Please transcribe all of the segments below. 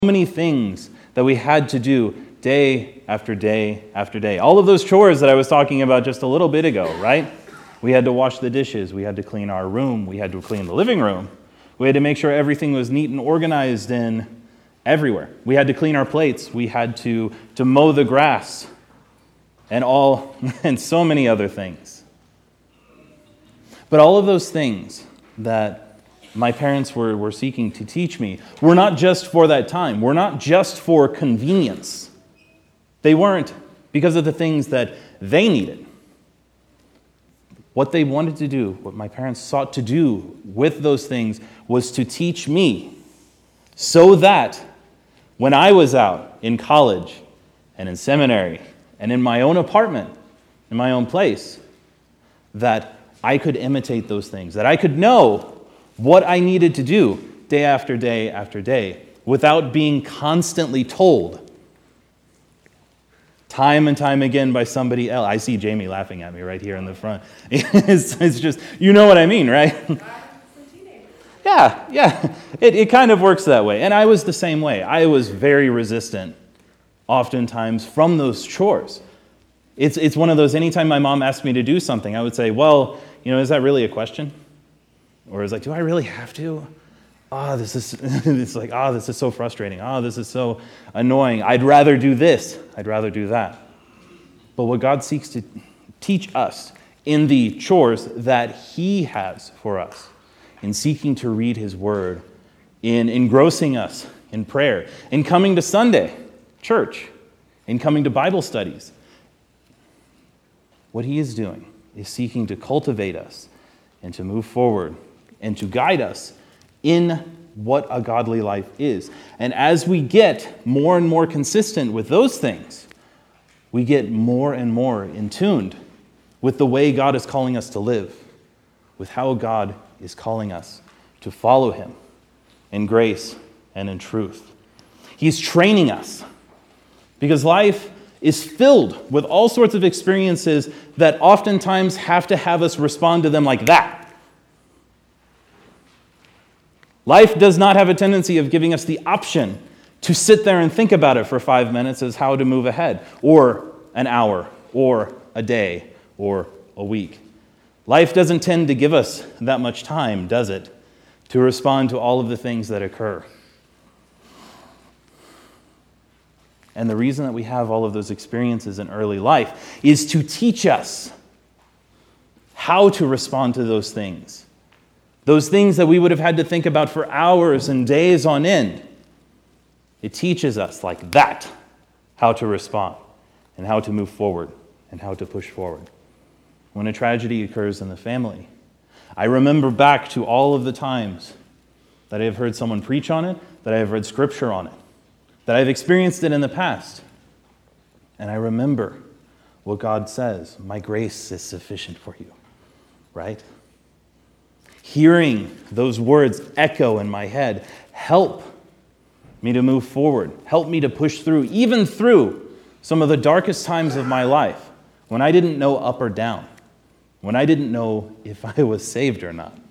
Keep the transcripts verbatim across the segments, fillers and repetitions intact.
many things that we had to do day after day after day. All of those chores that I was talking about just a little bit ago, right? We had to wash the dishes. We had to clean our room. We had to clean the living room. We had to make sure everything was neat and organized and everywhere. We had to clean our plates. We had to, to mow the grass and all and so many other things. But all of those things that my parents were, were seeking to teach me were not just for that time. Were not just for convenience. They weren't because of the things that they needed. What they wanted to do, what my parents sought to do with those things was to teach me so that when I was out in college and in seminary and in my own apartment, in my own place, that I could imitate those things, that I could know what I needed to do day after day after day without being constantly told time and time again by somebody else. I see Jamie laughing at me right here in the front. It's, it's just, you know what I mean, right? Yeah, yeah. It, it kind of works that way. And I was the same way. I was very resistant oftentimes from those chores. It's, it's one of those, anytime my mom asked me to do something, I would say, well, you know, is that really a question? Or it's like, do I really have to? Ah, oh, this is, it's like, ah, oh, this is so frustrating. Ah, oh, this is so annoying. I'd rather do this. I'd rather do that. But what God seeks to teach us in the chores that He has for us, in seeking to read His Word, in engrossing us in prayer, in coming to Sunday church, in coming to Bible studies, what He is doing is seeking to cultivate us and to move forward and to guide us in what a godly life is. And as we get more and more consistent with those things, we get more and more in tuned with the way God is calling us to live, with how God is calling us to follow Him in grace and in truth. He's training us because life is filled with all sorts of experiences that oftentimes have to have us respond to them like that. Life does not have a tendency of giving us the option to sit there and think about it for five minutes as how to move ahead, or an hour, or a day, or a week. Life doesn't tend to give us that much time, does it, to respond to all of the things that occur. And the reason that we have all of those experiences in early life is to teach us how to respond to those things. Those things that we would have had to think about for hours and days on end. It teaches us like that how to respond and how to move forward and how to push forward. When a tragedy occurs in the family, I remember back to all of the times that I have heard someone preach on it, that I have read scripture on it, that I've experienced it in the past. And I remember what God says, my grace is sufficient for you, right? Hearing those words echo in my head help me to move forward, help me to push through, even through some of the darkest times of my life, when I didn't know up or down, when I didn't know if I was saved or not,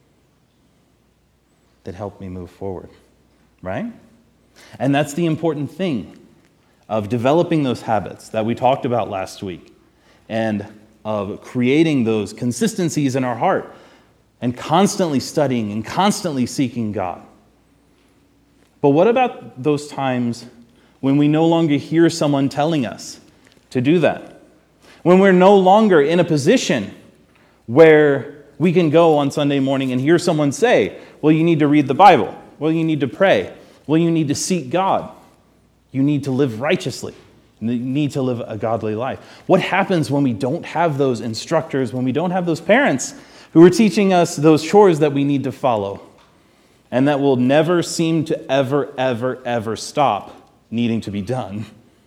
that helped me move forward, right? And that's the important thing of developing those habits that we talked about last week and of creating those consistencies in our heart and constantly studying and constantly seeking God. But what about those times when we no longer hear someone telling us to do that? When we're no longer in a position where we can go on Sunday morning and hear someone say, well, you need to read the Bible. Well, you need to pray. Well, you need to seek God. You need to live righteously. You need to live a godly life. What happens when we don't have those instructors, when we don't have those parents who are teaching us those chores that we need to follow and that will never seem to ever, ever, ever stop needing to be done?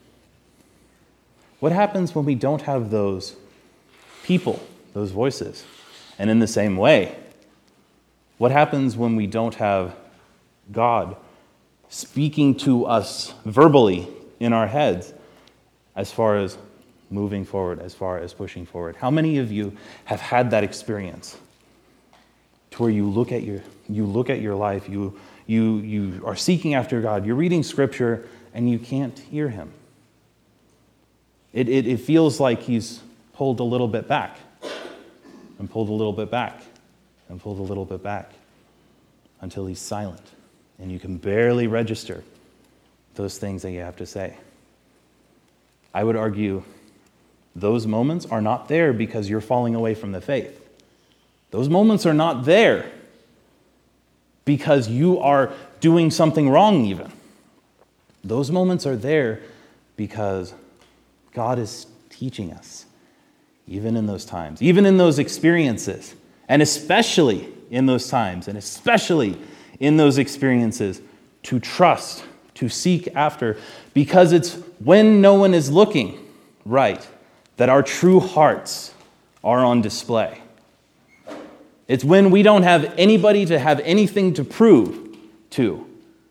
What happens when we don't have those people, those voices? And in the same way, what happens when we don't have God speaking to us verbally in our heads as far as moving forward, as far as pushing forward? How many of you have had that experience to where you look at your you look at your life, you you, you are seeking after God, you're reading Scripture, and you can't hear him. It, it, it feels like he's pulled a little bit back, and pulled a little bit back, and pulled a little bit back, until he's silent, and you can barely register those things that you have to say. I would argue those moments are not there because you're falling away from the faith. Those moments are not there because you are doing something wrong even. Those moments are there because God is teaching us, even in those times, even in those experiences, and especially in those times, and especially in those experiences, to trust, to seek after, because it's when no one is looking, right, that our true hearts are on display. It's when we don't have anybody to have anything to prove to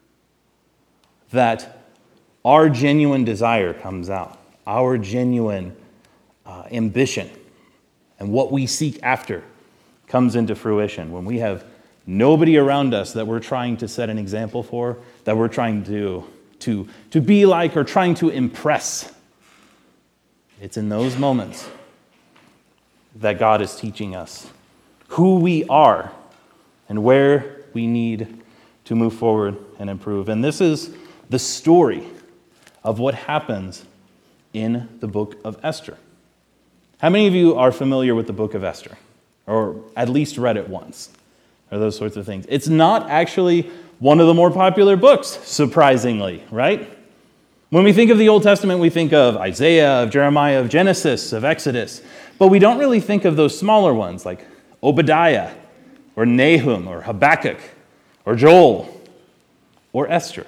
that our genuine desire comes out, our genuine uh, ambition, and what we seek after comes into fruition. When we have nobody around us that we're trying to set an example for, that we're trying to, to, to be like or trying to impress. It's in those moments that God is teaching us who we are and where we need to move forward and improve. And this is the story of what happens in the book of Esther. How many of you are familiar with the book of Esther? Or at least read it once? Or those sorts of things. It's not actually one of the more popular books, surprisingly, right? When we think of the Old Testament, we think of Isaiah, of Jeremiah, of Genesis, of Exodus. But we don't really think of those smaller ones like Obadiah, or Nahum, or Habakkuk, or Joel, or Esther.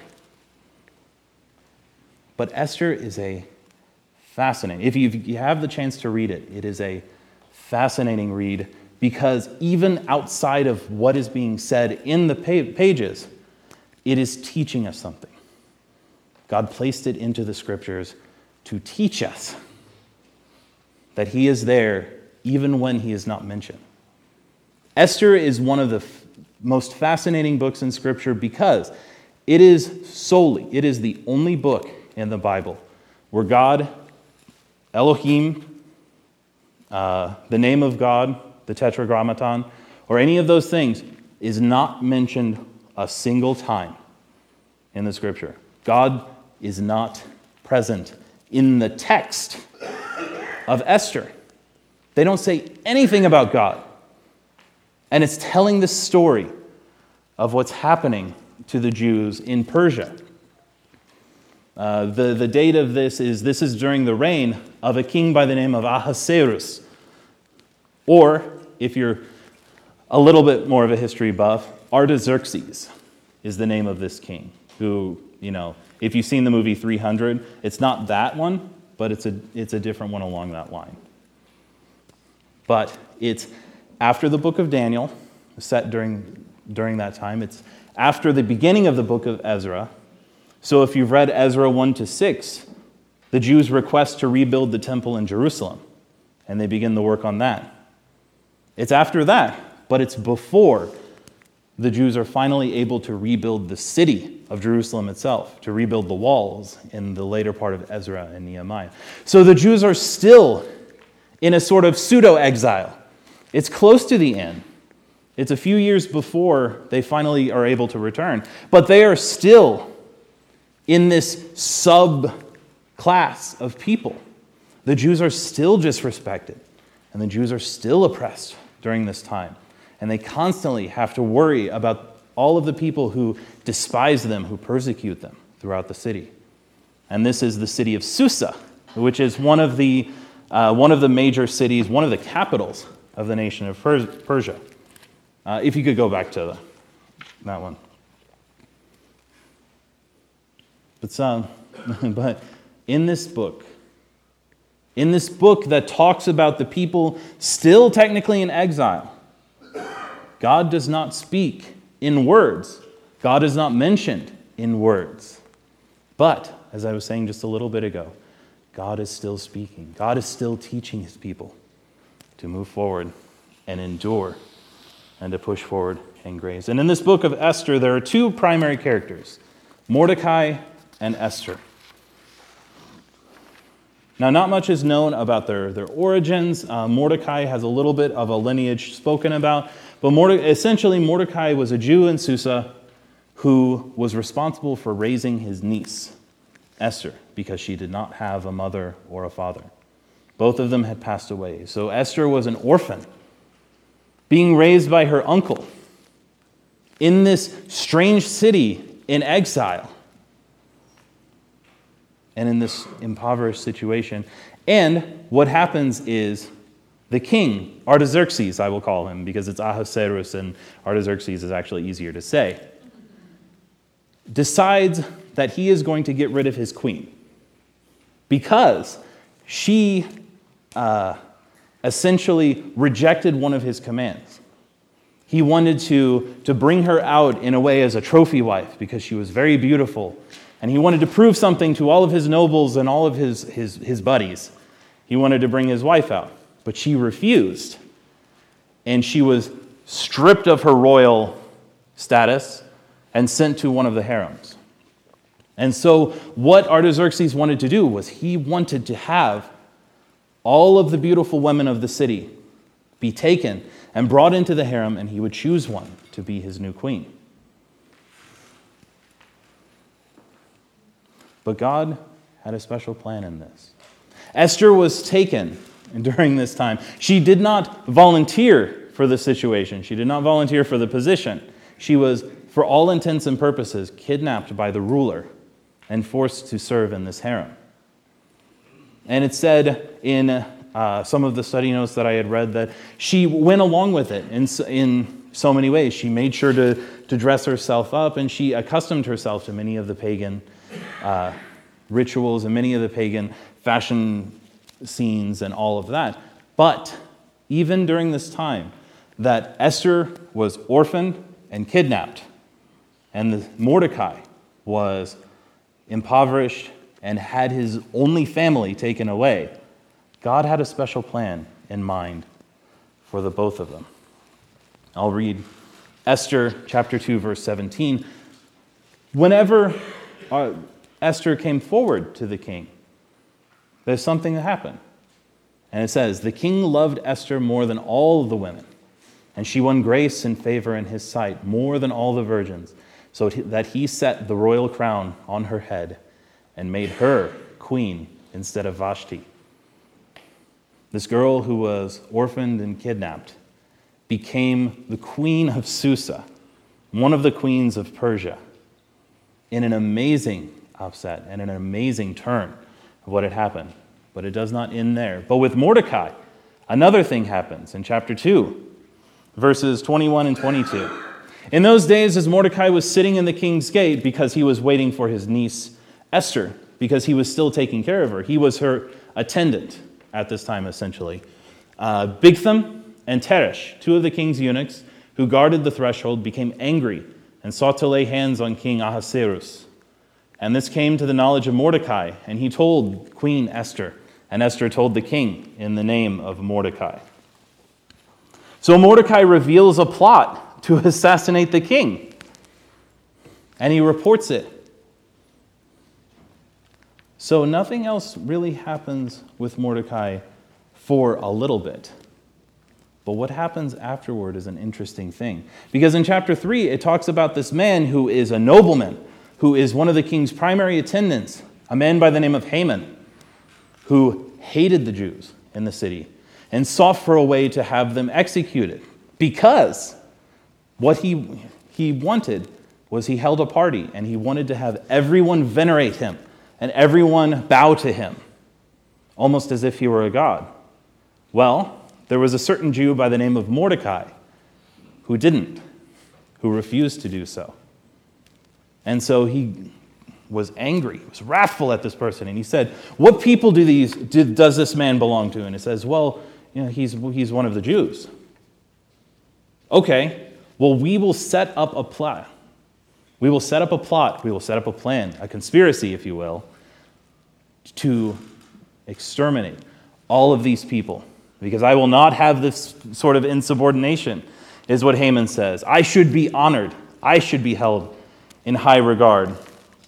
But Esther is a fascinating, if you, if you have the chance to read it, it is a fascinating read because even outside of what is being said in the pages, it is teaching us something. God placed it into the scriptures to teach us that he is there even when he is not mentioned. Esther is one of the f- most fascinating books in Scripture because it is solely, it is the only book in the Bible where God, Elohim, uh, the name of God, the Tetragrammaton, or any of those things is not mentioned a single time in the Scripture. God is not present in the text of Esther. They don't say anything about God. And it's telling the story of what's happening to the Jews in Persia. Uh, the, the date of this is, this is during the reign of a king by the name of Ahasuerus. Or, if you're a little bit more of a history buff, Artaxerxes is the name of this king. Who, you know, if you've seen the movie three hundred, it's not that one, but it's a, it's a different one along that line. But it's after the book of Daniel, set during, during that time. It's after the beginning of the book of Ezra. So if you've read Ezra one to six, the Jews request to rebuild the temple in Jerusalem, and they begin the work on that. It's after that, but it's before the Jews are finally able to rebuild the city of Jerusalem itself, to rebuild the walls in the later part of Ezra and Nehemiah. So the Jews are still in a sort of pseudo-exile. It's close to the end. It's a few years before they finally are able to return. But they are still in this subclass of people. The Jews are still disrespected, and the Jews are still oppressed during this time. And they constantly have to worry about all of the people who despise them, who persecute them throughout the city. And this is the city of Susa, which is one of the uh, one of the major cities, one of the capitals of the nation of Persia. Uh, if you could go back to the, that one. But, um, but in this book, in this book that talks about the people still technically in exile, God does not speak in words. God is not mentioned in words. But, as I was saying just a little bit ago, God is still speaking. God is still teaching his people to move forward and endure and to push forward and grace. And in this book of Esther, there are two primary characters, Mordecai and Esther. Now, not much is known about their, their origins. Uh, Mordecai has a little bit of a lineage spoken about, but Morde- essentially Mordecai was a Jew in Susa who was responsible for raising his niece, Esther, because she did not have a mother or a father. Both of them had passed away. So Esther was an orphan, being raised by her uncle in this strange city in exile and in this impoverished situation. And what happens is the king, Artaxerxes, I will call him, because it's Ahasuerus and Artaxerxes is actually easier to say, decides that he is going to get rid of his queen because she uh, essentially rejected one of his commands. He wanted to, to bring her out in a way as a trophy wife because she was very beautiful. And he wanted to prove something to all of his nobles and all of his, his, his buddies. He wanted to bring his wife out, but she refused. And she was stripped of her royal status and sent to one of the harems. And so what Artaxerxes wanted to do was he wanted to have all of the beautiful women of the city be taken and brought into the harem, and he would choose one to be his new queen. But God had a special plan in this. Esther was taken during this time. She did not volunteer for the situation. She did not volunteer for the position. She was, for all intents and purposes, kidnapped by the ruler and forced to serve in this harem. And it said in uh, some of the study notes that I had read that she went along with it in, in so many ways. She made sure to, to dress herself up, and she accustomed herself to many of the pagan uh, rituals and many of the pagan fashion scenes and all of that. But even during this time that Esther was orphaned and kidnapped, and the Mordecai was impoverished and had his only family taken away, God had a special plan in mind for the both of them. I'll read Esther chapter two, verse seventeen. Whenever uh, Esther came forward to the king, there's something that happened. And it says, the king loved Esther more than all the women, and she won grace and favor in his sight more than all the virgins, so that he set the royal crown on her head and made her queen instead of Vashti. This girl who was orphaned and kidnapped became the queen of Susa, one of the queens of Persia, in an amazing upset and an amazing turn of what had happened. But it does not end there. But with Mordecai, another thing happens in chapter two, verses twenty-one and twenty-two. In those days, as Mordecai was sitting in the king's gate because he was waiting for his niece Esther, because he was still taking care of her. He was her attendant at this time, essentially. Uh, Bigtham and Teresh, two of the king's eunuchs who guarded the threshold, became angry and sought to lay hands on King Ahasuerus. And this came to the knowledge of Mordecai, and he told Queen Esther, and Esther told the king in the name of Mordecai. So Mordecai reveals a plot to assassinate the king, and he reports it. So nothing else really happens with Mordecai for a little bit. But what happens afterward is an interesting thing. Because in chapter three, it talks about this man who is a nobleman, who is one of the king's primary attendants, a man by the name of Haman, who hated the Jews in the city and sought for a way to have them executed. Because what he, he wanted was he held a party and he wanted to have everyone venerate him and everyone bow to him, almost as if he were a god. Well, there was a certain Jew by the name of Mordecai who didn't, who refused to do so. And so he was angry, was wrathful at this person, and he said, what people do these, do, does this man belong to? And it says, well, you know, he's, he's one of the Jews. Okay, well, we will set up a plot. We will set up a plot, we will set up a plan, a conspiracy, if you will, to exterminate all of these people, because I will not have this sort of insubordination. is what Haman says. I should be honored. I should be held in high regard.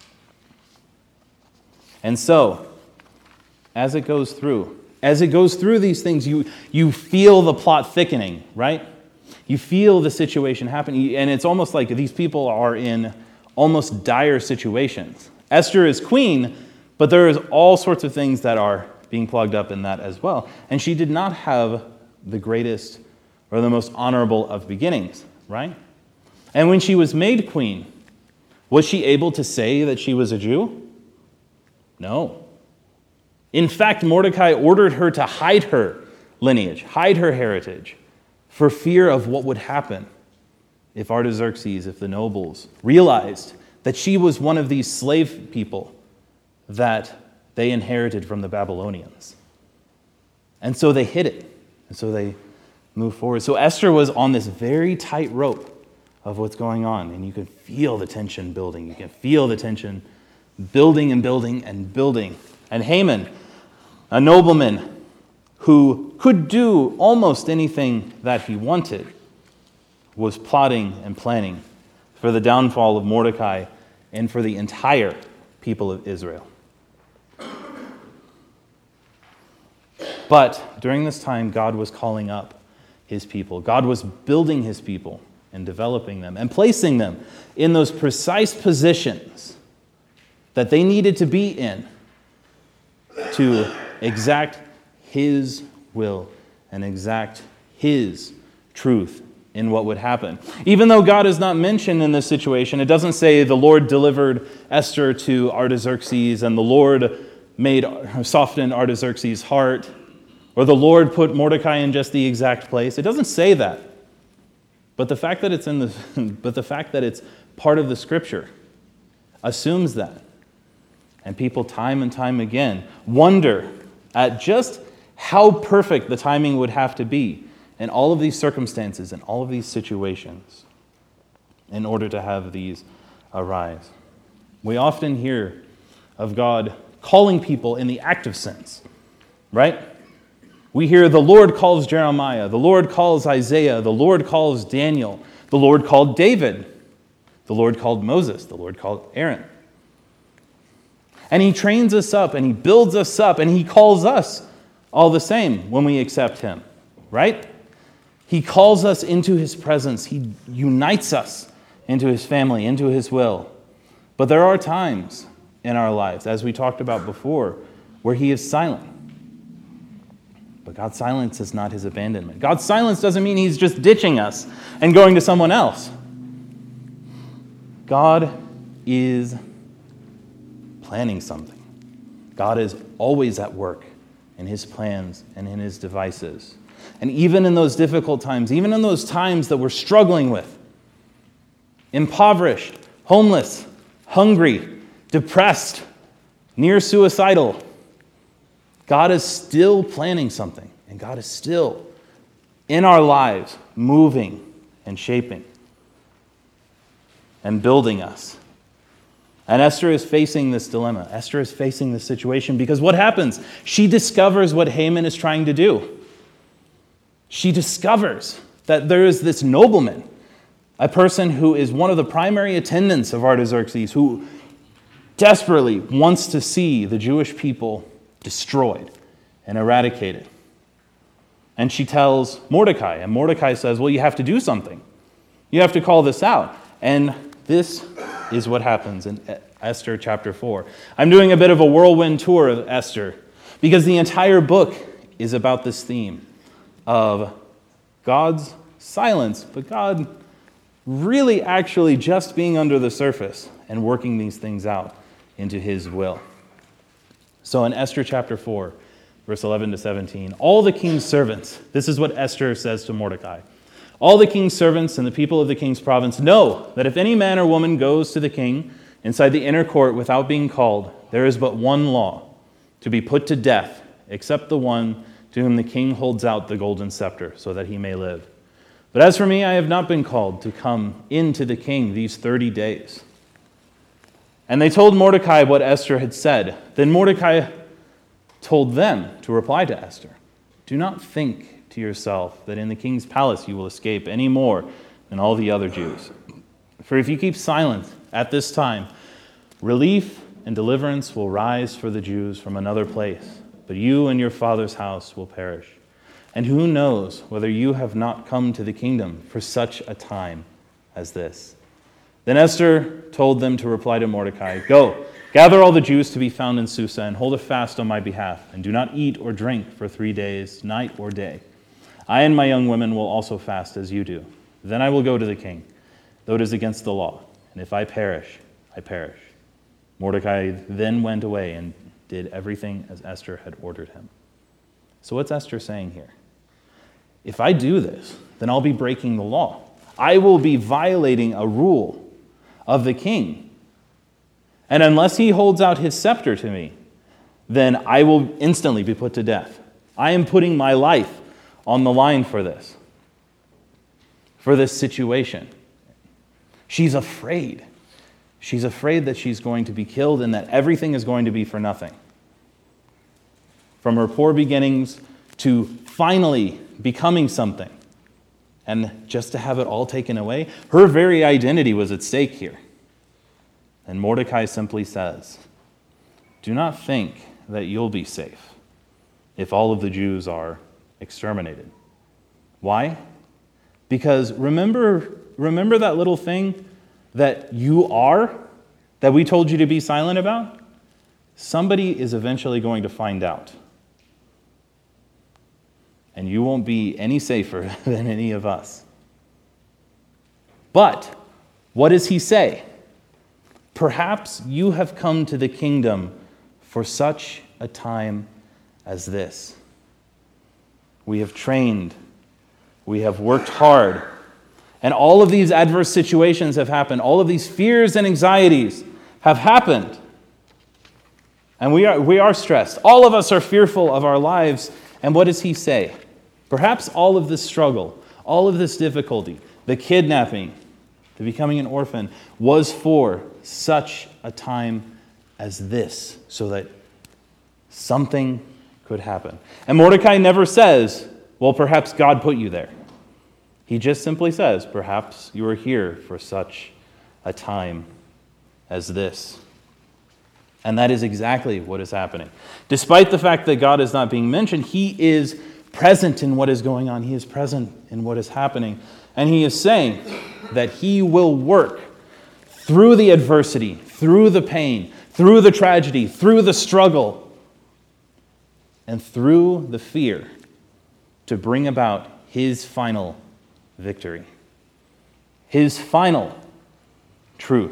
And so, as it goes through, as it goes through these things, you, you feel the plot thickening, right? You feel the situation happening, and it's almost like these people are in almost dire situations. Esther is queen, but there is all sorts of things that are being plugged up in that as well. And she did not have the greatest or the most honorable of beginnings, right? And when she was made queen, was she able to say that she was a Jew? No. In fact, Mordecai ordered her to hide her lineage, hide her heritage, for fear of what would happen if Artaxerxes, if the nobles, realized that she was one of these slave people that they inherited from the Babylonians. And so they hid it. And so they moved forward. So Esther was on this very tight rope of what's going on. And you can feel the tension building. You can feel the tension building and building and building. And Haman, a nobleman who could do almost anything that he wanted, was plotting and planning for the downfall of Mordecai and for the entire people of Israel. But during this time, God was calling up his people. God was building his people and developing them and placing them in those precise positions that they needed to be in to exact his will and exact his truth in what would happen. Even though God is not mentioned in this situation, it doesn't say the Lord delivered Esther to Artaxerxes and the Lord made softened Artaxerxes' heart, or the Lord put Mordecai in just the exact place. It doesn't say that. But the fact that it's in the but the fact that it's part of the scripture assumes that. And people time and time again wonder at just how perfect the timing would have to be in all of these circumstances and all of these situations in order to have these arise. We often hear of God calling people in the active sense, right? We hear the Lord calls Jeremiah, the Lord calls Isaiah, the Lord calls Daniel, the Lord called David, the Lord called Moses, the Lord called Aaron. And he trains us up and he builds us up and he calls us all the same when we accept him, right? He calls us into his presence. He unites us into his family, into his will. But there are times in our lives, as we talked about before, where he is silent. But God's silence is not his abandonment. God's silence doesn't mean he's just ditching us and going to someone else. God is planning something. God is always at work in his plans and in his devices. And even in those difficult times, even in those times that we're struggling with, impoverished, homeless, hungry, depressed, near suicidal, God is still planning something, and God is still in our lives moving and shaping and building us. And Esther is facing this dilemma. Esther is facing this situation because what happens? She discovers what Haman is trying to do. She discovers that there is this nobleman, a person who is one of the primary attendants of Artaxerxes, who desperately wants to see the Jewish people destroyed and eradicated. And she tells Mordecai, and Mordecai says, well, you have to do something. You have to call this out. And this is what happens in Esther chapter four. I'm doing a bit of a whirlwind tour of Esther because the entire book is about this theme of God's silence, but God really actually just being under the surface and working these things out into his will. So in Esther chapter four, verse eleven to seventeen, all the king's servants, this is what Esther says to Mordecai, all the king's servants and the people of the king's province know that if any man or woman goes to the king inside the inner court without being called, there is but one law, to be put to death, except the one to whom the king holds out the golden scepter, so that he may live. But as for me, I have not been called to come in to the king these thirty days. And they told Mordecai what Esther had said. Then Mordecai told them to reply to Esther, do not think to to yourself that in the king's palace you will escape any more than all the other Jews. For if you keep silent at this time, relief and deliverance will rise for the Jews from another place, but you and your father's house will perish. And who knows whether you have not come to the kingdom for such a time as this?" Then Esther told them to reply to Mordecai, "Go, gather all the Jews to be found in Susa, and hold a fast on my behalf, and do not eat or drink for three days, night or day. I and my young women will also fast as you do. Then I will go to the king, though it is against the law, and if I perish, I perish." Mordecai then went away and did everything as Esther had ordered him. So what's Esther saying here? If I do this, then I'll be breaking the law. I will be violating a rule of the king. And unless he holds out his scepter to me, then I will instantly be put to death. I am putting my life on the line for this, for this situation. She's afraid. She's afraid that she's going to be killed and that everything is going to be for nothing. From her poor beginnings to finally becoming something, and just to have it all taken away, her very identity was at stake here. And Mordecai simply says, "Do not think that you'll be safe if all of the Jews are exterminated." Why? Because remember, remember that little thing that you are, that we told you to be silent about? Somebody is eventually going to find out. And you won't be any safer than any of us. But what does he say? Perhaps you have come to the kingdom for such a time as this. We have trained, we have worked hard, and all of these adverse situations have happened. All of these fears and anxieties have happened. And we are, we are stressed. All of us are fearful of our lives. And what does he say? Perhaps all of this struggle, all of this difficulty, the kidnapping, the becoming an orphan, was for such a time as this, so that something could happen. And Mordecai never says, well, perhaps God put you there. He just simply says, perhaps you are here for such a time as this. And that is exactly what is happening. Despite the fact that God is not being mentioned, he is present in what is going on. He is present in what is happening. And he is saying that he will work through the adversity, through the pain, through the tragedy, through the struggle, and through the fear to bring about his final victory, his final truth.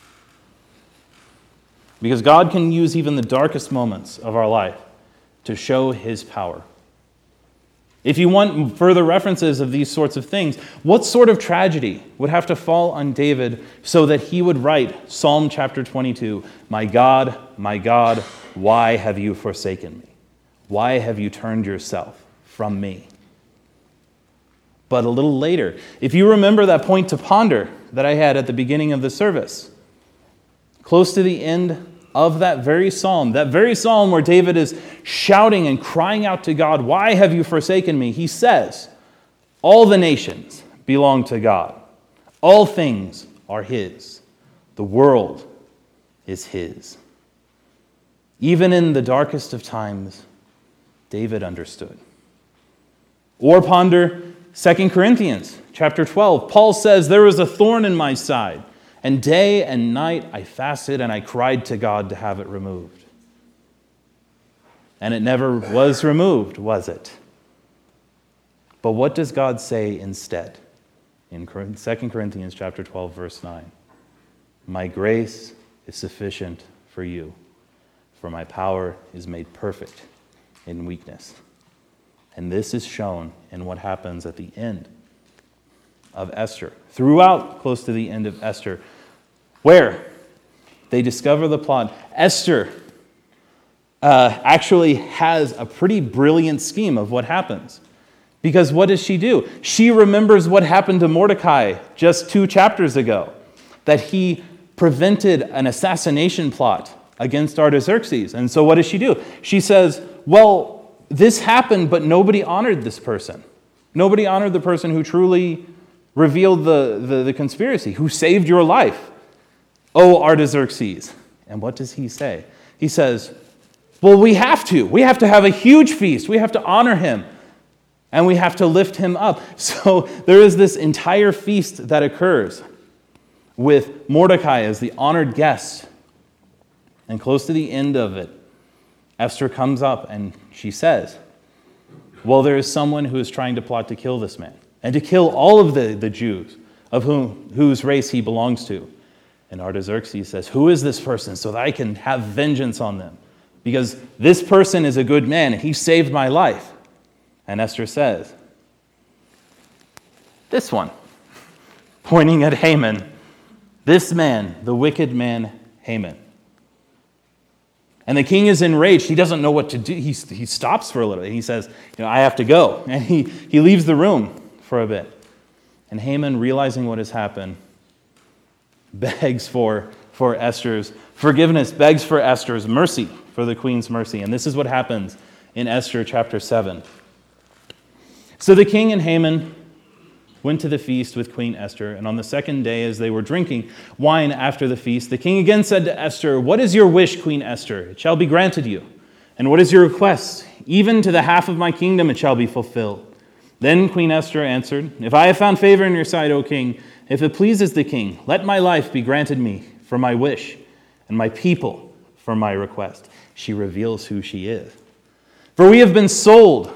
Because God can use even the darkest moments of our life to show his power. If you want further references of these sorts of things, what sort of tragedy would have to fall on David so that he would write Psalm chapter twenty-two, "My God, my God, why have you forsaken me? Why have you turned yourself from me?" But a little later, if you remember that point to ponder that I had at the beginning of the service, close to the end of that very psalm, that very psalm where David is shouting and crying out to God, "Why have you forsaken me?" He says, "All the nations belong to God. All things are his. The world is his." Even in the darkest of times, David understood. Or ponder Second Corinthians chapter twelve. Paul says, "There was a thorn in my side, and day and night I fasted and I cried to God to have it removed." And it never was removed, was it? But what does God say instead? In Second Corinthians chapter twelve, verse nine. "My grace is sufficient for you, for my power is made perfect in weakness." And this is shown in what happens at the end of Esther, throughout close to the end of Esther, where they discover the plot. Esther uh, actually has a pretty brilliant scheme of what happens. Because what does she do? She remembers what happened to Mordecai just two chapters ago, that he prevented an assassination plot against Artaxerxes. And so what does she do? She says, well, this happened, but nobody honored this person. Nobody honored the person who truly revealed the, the, the conspiracy, who saved your life, O Artaxerxes. And what does he say? He says, well, we have to. We have to have a huge feast. We have to honor him. And we have to lift him up. So there is this entire feast that occurs with Mordecai as the honored guest. And close to the end of it, Esther comes up and she says, well, there is someone who is trying to plot to kill this man and to kill all of the, the Jews of whom whose race he belongs to. And Artaxerxes says, who is this person so that I can have vengeance on them? Because this person is a good man and he saved my life. And Esther says, this one, pointing at Haman, this man, the wicked man Haman. And the king is enraged. He doesn't know what to do. He, he stops for a little bit. He says, you know, I have to go. And he, he leaves the room for a bit. And Haman, realizing what has happened, begs for, for Esther's forgiveness, begs for Esther's mercy, for the queen's mercy. And this is what happens in Esther chapter seven. So the king and Haman went to the feast with Queen Esther, and on the second day, as they were drinking wine after the feast, the king again said to Esther, what is your wish, Queen Esther? It shall be granted you. And what is your request? Even to the half of my kingdom it shall be fulfilled. Then Queen Esther answered, if I have found favor in your sight, O king, if it pleases the king, let my life be granted me for my wish, and my people for my request. She reveals who she is. For we have been sold,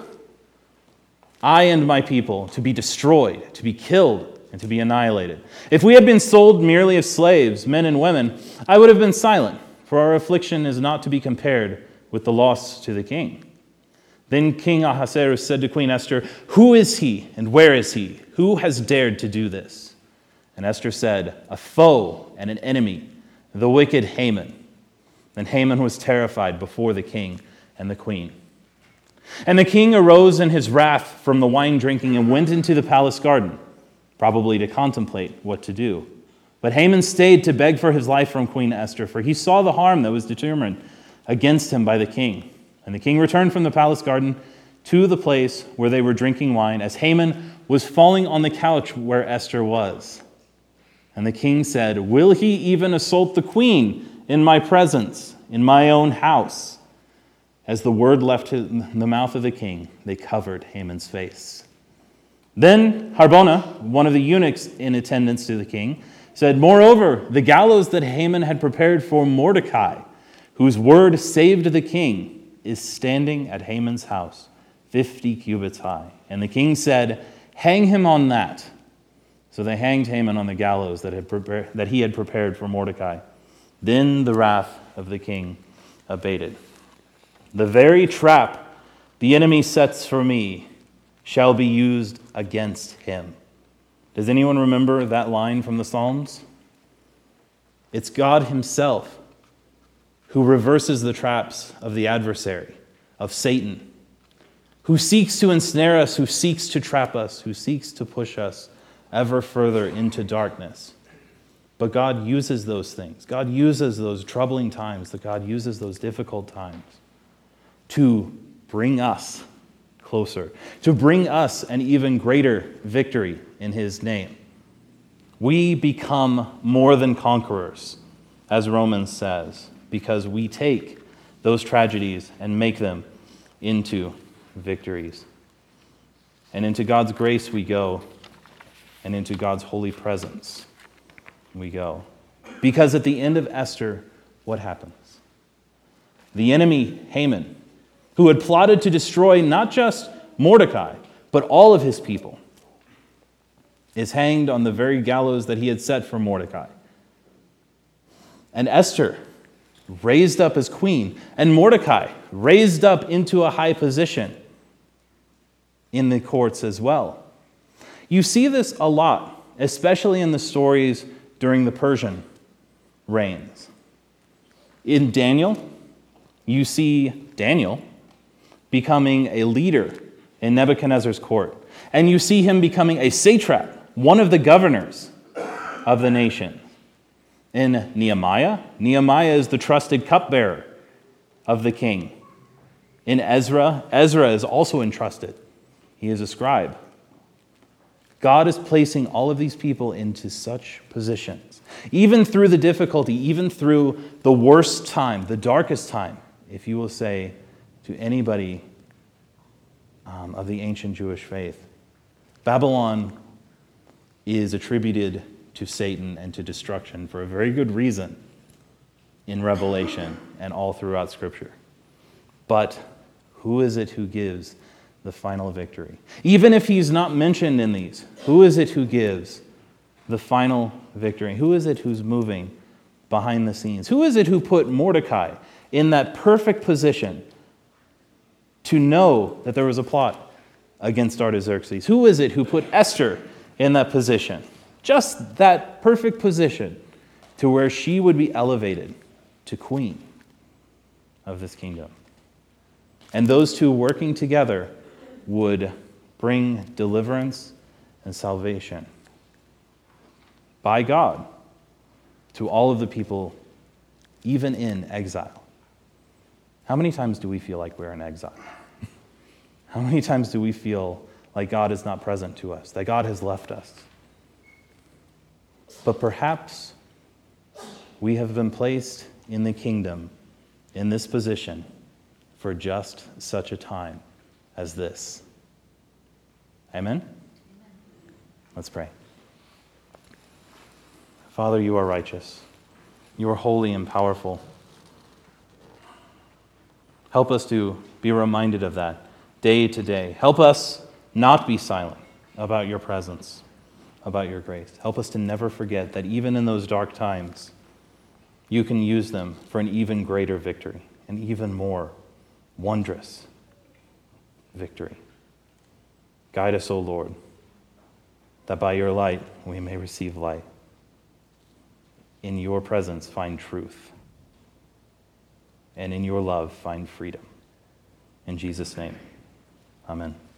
I and my people, to be destroyed, to be killed, and to be annihilated. If we had been sold merely as slaves, men and women, I would have been silent, for our affliction is not to be compared with the loss to the king. Then King Ahasuerus said to Queen Esther, who is he and where is he? Who has dared to do this? And Esther said, a foe and an enemy, the wicked Haman. Then Haman was terrified before the king and the queen. And the king arose in his wrath from the wine drinking and went into the palace garden, probably to contemplate what to do. But Haman stayed to beg for his life from Queen Esther, for he saw the harm that was determined against him by the king. And the king returned from the palace garden to the place where they were drinking wine, as Haman was falling on the couch where Esther was. And the king said, will he even assault the queen in my presence, in my own house? As the word left the mouth of the king, they covered Haman's face. Then Harbona, one of the eunuchs in attendance to the king, said, moreover, the gallows that Haman had prepared for Mordecai, whose word saved the king, is standing at Haman's house, fifty cubits high. And the king said, hang him on that. So they hanged Haman on the gallows that, had prepared, that he had prepared for Mordecai. Then the wrath of the king abated. The very trap the enemy sets for me shall be used against him. Does anyone remember that line from the Psalms? It's God himself who reverses the traps of the adversary, of Satan, who seeks to ensnare us, who seeks to trap us, who seeks to push us ever further into darkness. But God uses those things. God uses those troubling times, that God uses those difficult times to bring us closer, to bring us an even greater victory in his name. We become more than conquerors, as Romans says, because we take those tragedies and make them into victories. And into God's grace we go, and into God's holy presence we go. Because at the end of Esther, what happens? The enemy, Haman, who had plotted to destroy not just Mordecai, but all of his people, is hanged on the very gallows that he had set for Mordecai. And Esther, raised up as queen, and Mordecai, raised up into a high position in the courts as well. You see this a lot, especially in the stories during the Persian reigns. In Daniel, you see Daniel becoming a leader in Nebuchadnezzar's court. And you see him becoming a satrap, one of the governors of the nation. In Nehemiah, Nehemiah is the trusted cupbearer of the king. In Ezra, Ezra is also entrusted. He is a scribe. God is placing all of these people into such positions, even through the difficulty, even through the worst time, the darkest time, if you will say to anybody um, of the ancient Jewish faith. Babylon is attributed to Satan and to destruction for a very good reason in Revelation and all throughout Scripture. But who is it who gives the final victory? Even if he's not mentioned in these, who is it who gives the final victory? Who is it who's moving behind the scenes? Who is it who put Mordecai in that perfect position to know that there was a plot against Artaxerxes? Who is it who put Esther in that position? Just that perfect position to where she would be elevated to queen of this kingdom. And those two working together would bring deliverance and salvation by God to all of the people, even in exile. How many times do we feel like we're in exile? How many times do we feel like God is not present to us, that God has left us? But perhaps we have been placed in the kingdom, in this position, for just such a time as this. Amen? Let's pray. Father, you are righteous. You are holy and powerful. Help us to be reminded of that day to day. Help us not be silent about your presence, about your grace. Help us to never forget that even in those dark times, you can use them for an even greater victory, an even more wondrous victory. Guide us, O Lord, that by your light we may receive light. In your presence find truth, and in your love find freedom. In Jesus' name, amen.